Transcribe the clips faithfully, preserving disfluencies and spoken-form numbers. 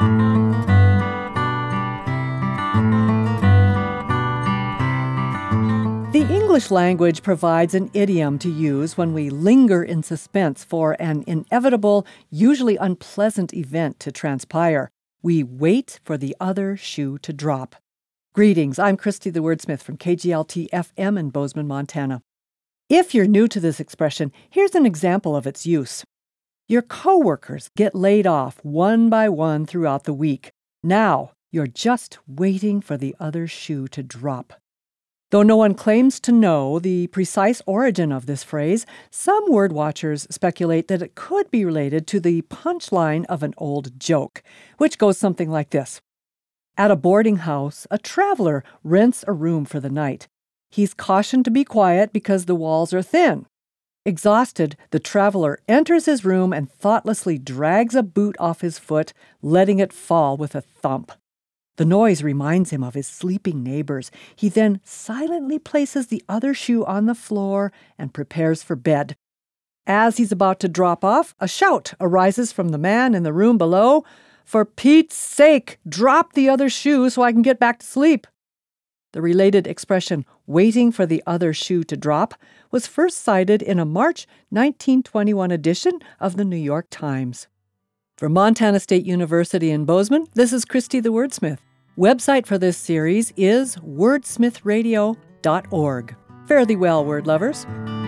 The English language provides an idiom to use when we linger in suspense for an inevitable, usually unpleasant event to transpire. We wait for the other shoe to drop. Greetings, I'm Christy the Wordsmith from K G L T F M in Bozeman, Montana. If you're new to this expression, here's an example of its use. Your coworkers get laid off one by one throughout the week. Now, you're just waiting for the other shoe to drop. Though no one claims to know the precise origin of this phrase, some word watchers speculate that it could be related to the punchline of an old joke, which goes something like this. At a boarding house, a traveler rents a room for the night. He's cautioned to be quiet because the walls are thin. Exhausted, the traveler enters his room and thoughtlessly drags a boot off his foot, letting it fall with a thump. The noise reminds him of his sleeping neighbors. He then silently places the other shoe on the floor and prepares for bed. As he's about to drop off, a shout arises from the man in the room below. "For Pete's sake, drop the other shoe so I can get back to sleep." The related expression, waiting for the other shoe to drop, was first cited in a March nineteen twenty-one edition of the New York Times. For Montana State University in Bozeman, this is Christy the Wordsmith. Website for this series is wordsmith radio dot org. Fare thee well, word lovers.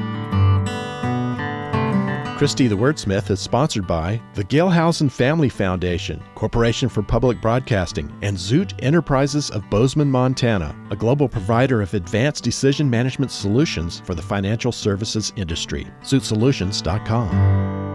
Christy the Wordsmith is sponsored by the Gailhausen Family Foundation, Corporation for Public Broadcasting, and Zoot Enterprises of Bozeman, Montana, a global provider of advanced decision management solutions for the financial services industry. zoot solutions dot com.